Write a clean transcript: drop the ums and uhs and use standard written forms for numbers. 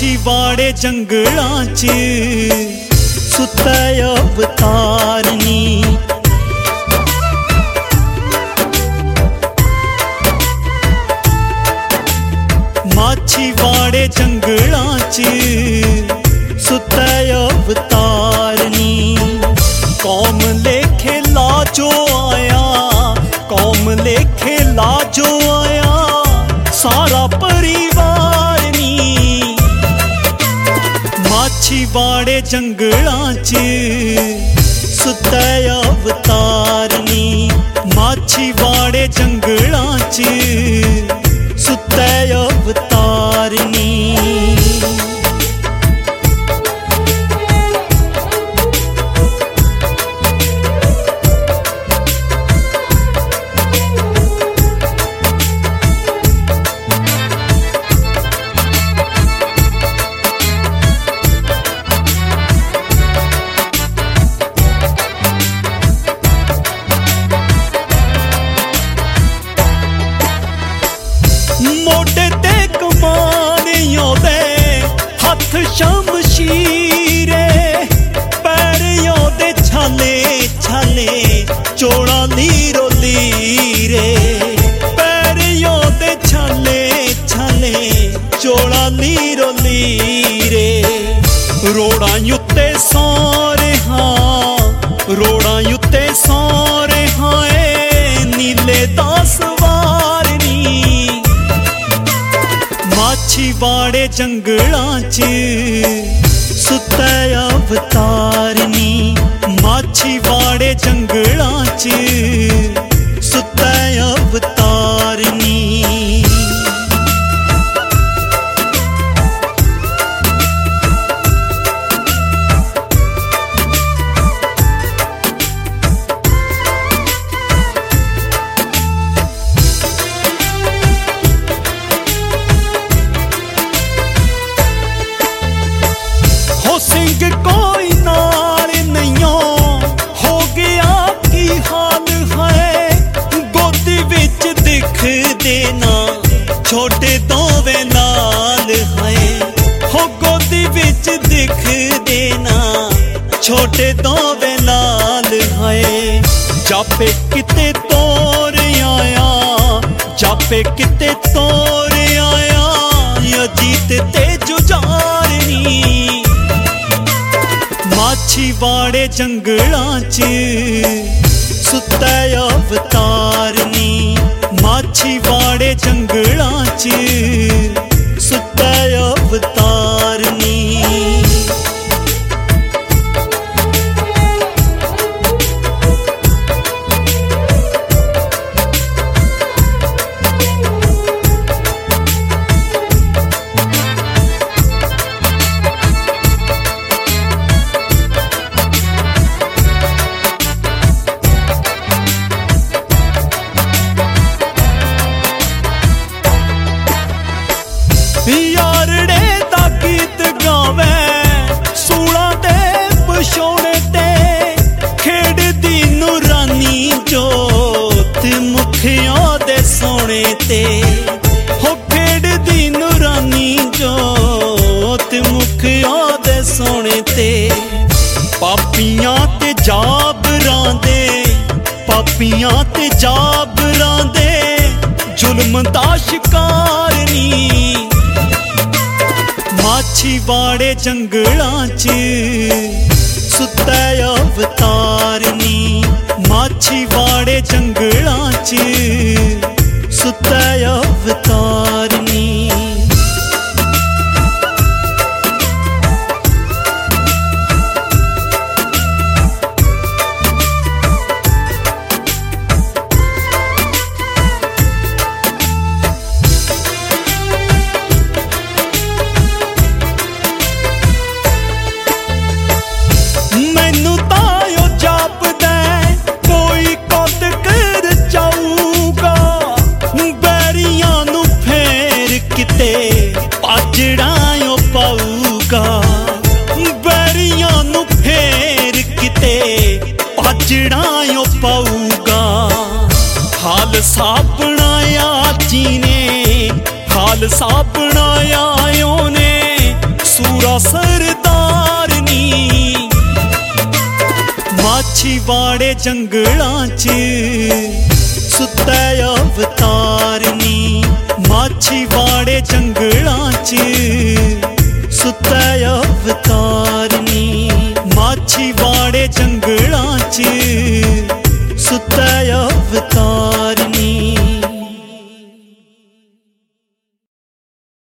माछीवाड़े जंगलां च सुत्ता अवतार नी। माछीवाड़े जंगलां च सुत्ता अवतार नी। कौम लेखे लाजो आया, कौम लेखे लाजो आया सारा परिवार नी। माछीवाड़े जंगलां च सुत्ता अवतार नी। माछीवाड़े जंगलां च सुत्ता अवतार नी। मोटे ते कमानियों दे हथ शमशीरे, पैरियों दे छाले छाले चोड़ा लीरो लीरे। पैरियों दे छाले छाले चोड़ा लीरो लीरे। रोड़ा युत्ते सौरे हाँ, रोड़ा युत्ते सौरे हाँ नीले दासवार नी। माछीवाड़े जंगलां च सुत्ता अवतार नी। माछीवाड़े जंगलां च सुत्ता अवतार नी। सिंह कोई नाल नैयो हो गया की हाल है। गोदी विच दिख देना छोटे दोवे लाल है। हो गोदी विच दिख देना छोटे दोवे लाल है। जापे किते तोर आया, जापे किते तोर आया अजीत ते जुजारनी। माछीवाड़े जंगलां च सुत्ता अवतार नी। माछीवाड़े जंगलां च सुत्ता अवतार नी। यारड़े दा गीत गावे सूला दे पछोणे ते, खेड़दी नूरानी जोत मुखिया दे सोने ते। हो खेड़दी नूरानी जोत मुखिया दे सोने ते। पापियां ते जाबरां दे, पापियां ते जाबरां दे जुल्म दा शिकार नी। माछीवाड़े जंगलां च सुत्ता अवतार नी। माछीवाड़े जंगलां च सुत्ता अवतार नी। मैनू तायो जापदा कोई कद कर जाऊगा। बैरियां नू फेर किते पाजड़ां पाऊगा। बैरियां नू फेर किते पाजड़ां पाऊगा। हाल साबणाया जी ने, हाल साबणाया ने बेसूरा सरदार नी। माछीवाड़े जंगलां च सुत्ता अवतार नी। माछीवाड़े जंगलां च सुत्ता अवतार नी। माछीवाड़े जंगलां च सुत्ता अवतार